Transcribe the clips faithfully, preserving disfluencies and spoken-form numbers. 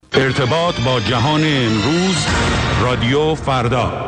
ارتباط با جهان امروز، رادیو فردا.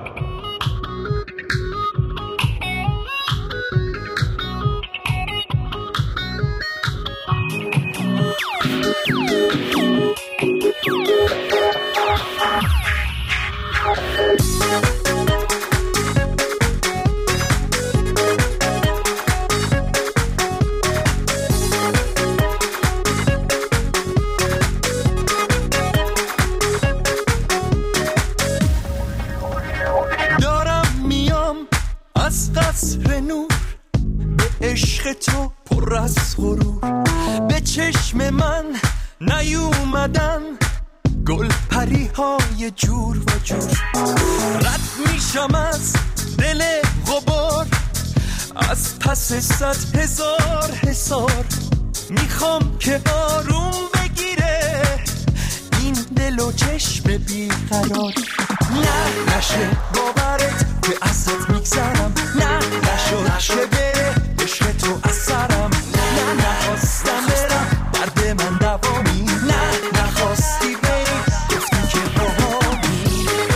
صد هزار حسار میخوام که آروم بگیره این دل و چشم بیقرار. نه نشه باورت که ازت میگذرم، نه نشو نشه بره عشق تو از سرم، نه نخواستم برم درد من دوامی، نه نخواستی بری گفتی که باهامی.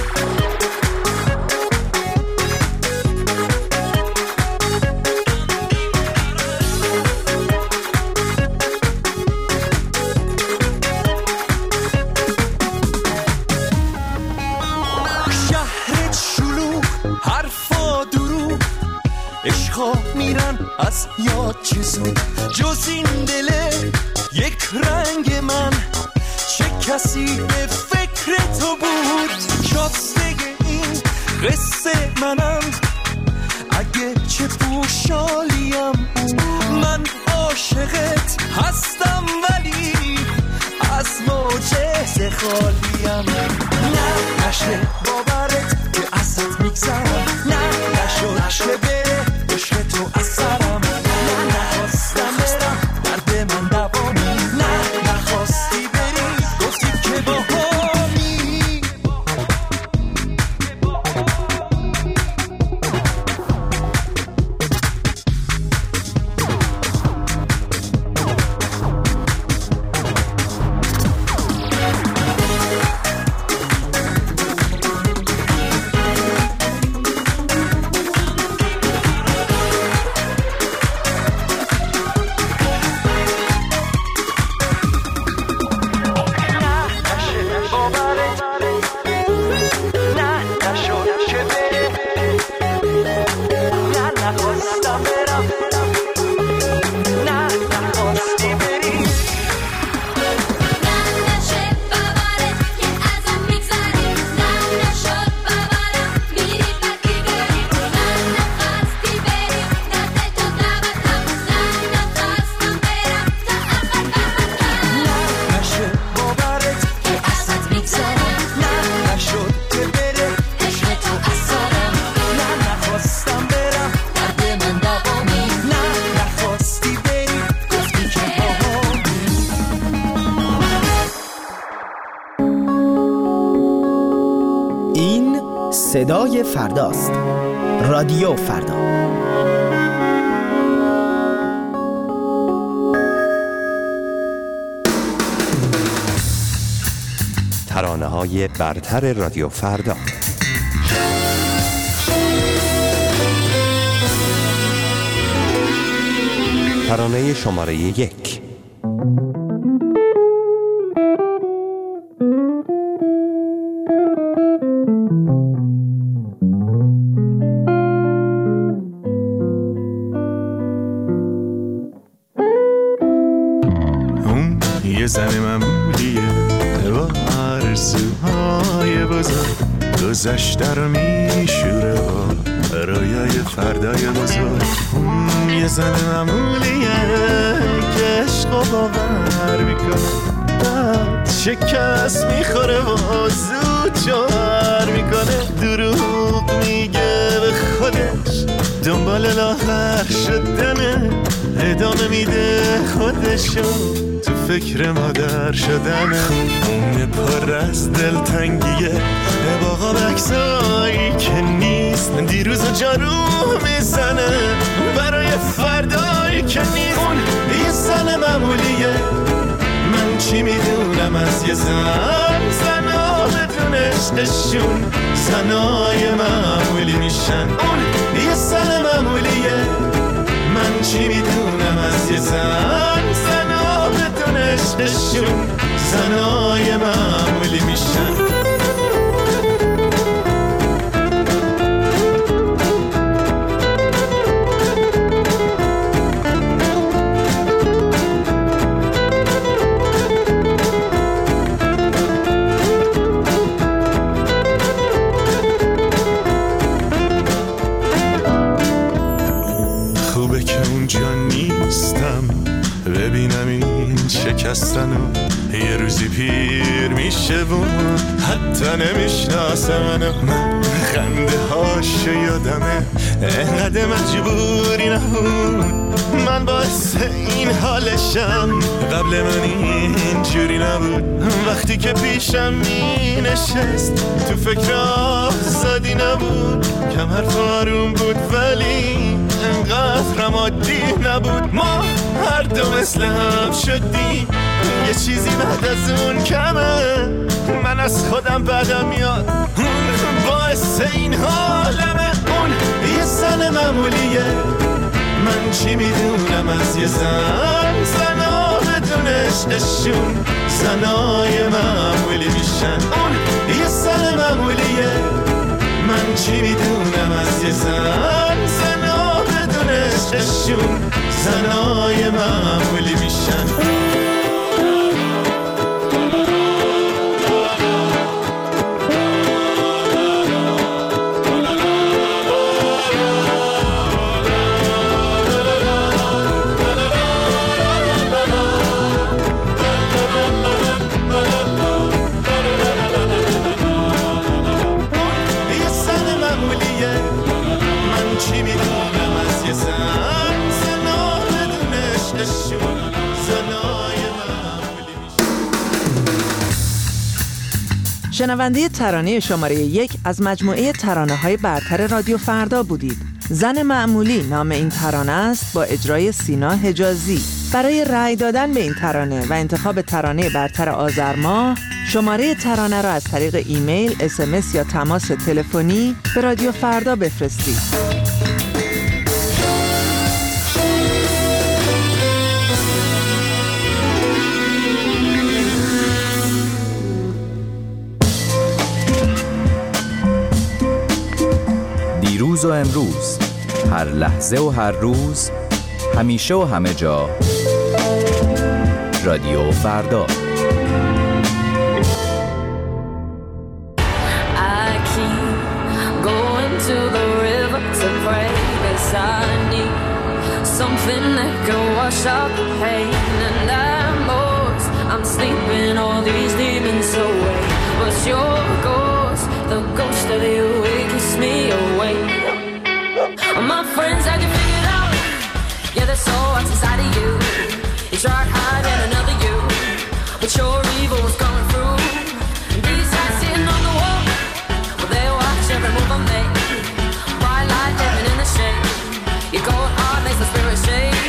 از یاد چیزو جز این دله یک رنگ من، چه کسی به فکر تو بود؟ شاسته این قصه منم، اگه چه پوشالیم من عاشقت هستم ولی از معجزه خالیم. نه نشه باورت که ازت میگذرم، نه نشو نشه بره عشق تو از سرم، نه نخواستم برم درد من دوامی، نه نخواستی بری گفتی که باهامی. صدای فرداست. رادیو فردا. ترانه‌های برتر رادیو فردا. ترانه شماره یک. یه زن معمولیه با آرزوهای بزرگ، گذشته رو میشوره با رویای فردای بزرگ. اون یه زن معمولیه که عشق و باور میکنه، بعد شکست میخوره و زود جوهر میکنه. دروغ میگه به خودش، دنبال لاغر شدنه، ادامه میده خودشو تو فکر مادر شدنه. اون پر از دلتنگیه باقا بکسایی که نیست، دیروز و جارو میزنه برای فردایی که نیست. اون یه زن معمولیه، من چی میدونم میدونم از یه زن زنا بدون عشقشون زنای معمولی میشن. اون یه زن معمولیه، من چی میدونم از یه زن زنا بدون عشقشون زنای معمولی میشن. ببینم این شکستن و یه روزی پیر میشه و حتی نمیشناسه منو. من خنده هاشو یادمه انقدر مجبوری نبود، من باعث این حالشم، قبل من این جوری نبود. وقتی که پیشم می نشست تو فکر آزادی نبود، کم حرف آروم بود ولی انقدر هم عادی نبود. ما هر دو مثل هم شدیم، یه چیزی بعد از اون کمه، من از خودم بدم میاد، باعث این حالمه. اون یه زن معمولیه، من چی میدونم از یه زن زنا بدون عشقشون زنای معمولی میشن. اون یه زن معمولیه، من چی میدونم از یه زن زنا بدون عشقشون زنای معمولی میشن. شنونده ترانه شماره یک از مجموعه ترانه‌های برتر رادیو فردا بودید. زن معمولی نام این ترانه است با اجرای سینا حجازی. برای رأی دادن به این ترانه و انتخاب ترانه برتر آذر ماه، شماره ترانه را از طریق ایمیل، اس ام اس یا تماس تلفنی به رادیو فردا بفرستید. دیروز و امروز، هر لحظه و هر روز، همیشه و همه جا، رادیو فردا. The ghost of you, it keeps me awake. My friends had you figured out. Yeah, there's so much inside of you. You tried hiding another you, but your evil was coming through. These guys sitting on the wall, well, they watch every move I make. Bright light living in the shade. Your cold heart makes the spirit shake.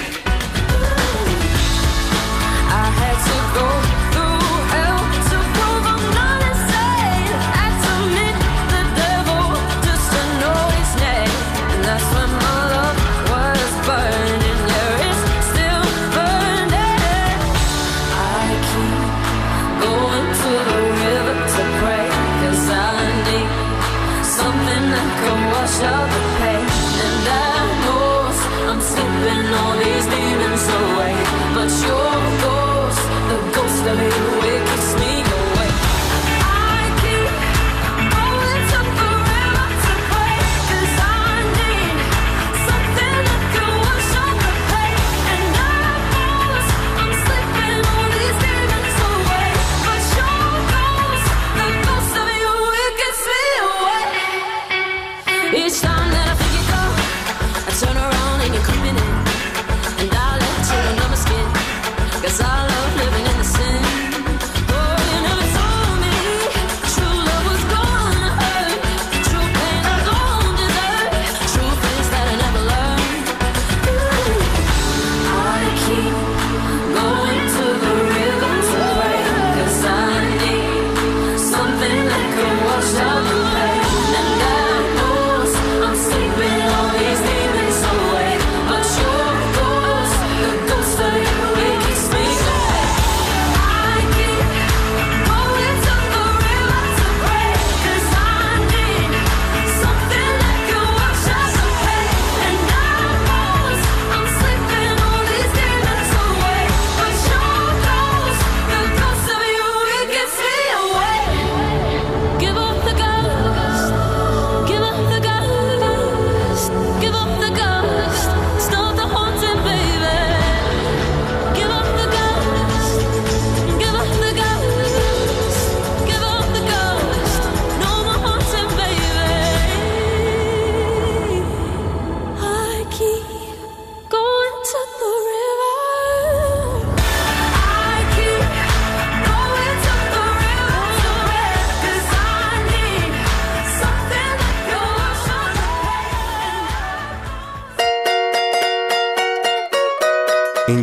I had to go through hell to prove I'm not insane. Had to meet the devil just to know his name. And that's when my love was burning. Yeah, it's still burning. I keep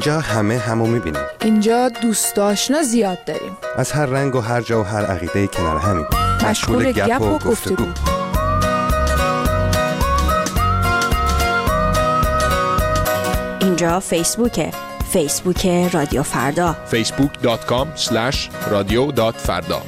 اینجا همه همو میبینیم. اینجا دوست آشنا زیاد داریم. از هر رنگ و هر جا و هر عقیده کنار همیم. مشغول گپ و گفتگو. اینجا فیسبوکه. فیسبوک رادیو فردا. فیسبوک دات کام اسلش رادیو دات فردا.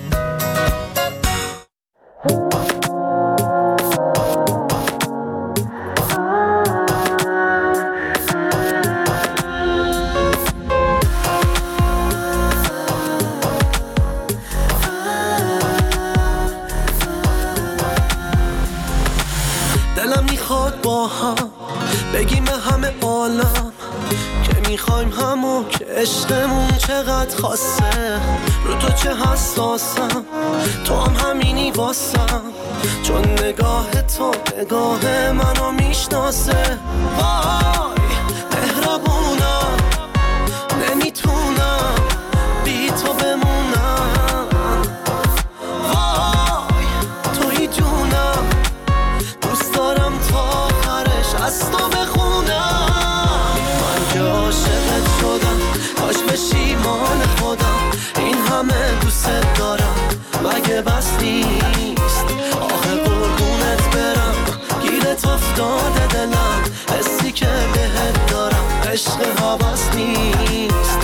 دلم میخواد با هم بگیم همه عالم که میخوایم همون که عشقمون چقدر خاصه. رو تو چه حساسم، تو هم همینی واسم، چون نگاه تو نگاه منو میشناسه. وای مهربونم، نمیتونم بی تو بمونم. وای توی جونم، دوست دارم تا آخرش از تو بخونم. من که عاشقت شدم، کاش پشیمان خودم. این همه دوست دارم مگه بس نیست؟ آخه قربونت برم، گیرت افتاده دلم. حسی که بهت دارم عشق هوس نیست.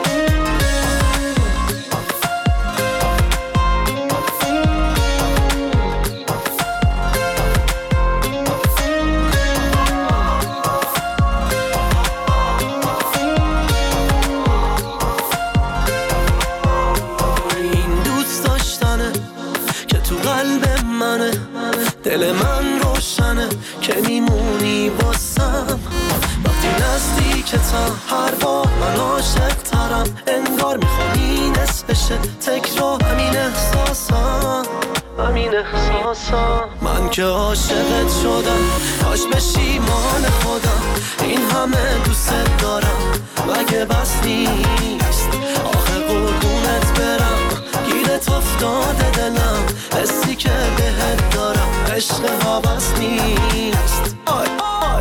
دل من روشنه که میمونی واسم وقتی نزدیکتم. هر بار من عاشق ترم، انگار میخوانی نصفشه تکرار. همین احساسم، همین احساسم. من که عاشقت شدم، کاش پشیمان خودم. این همه دوست دارم مگه بس نیست؟ آخه قربونت برم، گیرت افتاده دلم. حسی که بهت دارم عشق هوس نیست. آی آی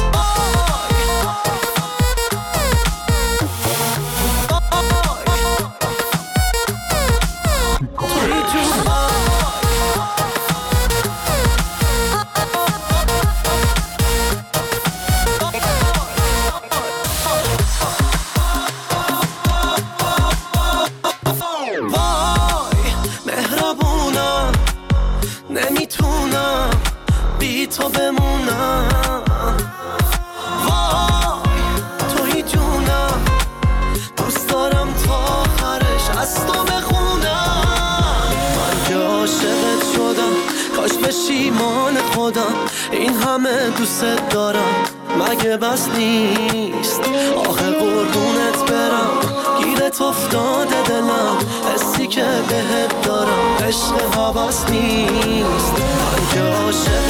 تو بمونم. وای توی جونم، دوست دارم تا آخرش از تو بخونم. من که عاشقت شدم، کاش پشیمان خودم. این همه دوست دارم مگه بس نیست؟ آخه قربونت برم، گیرت افتاده دلم. حسی که بهت دارم عشق هوس نیست. من که عاشق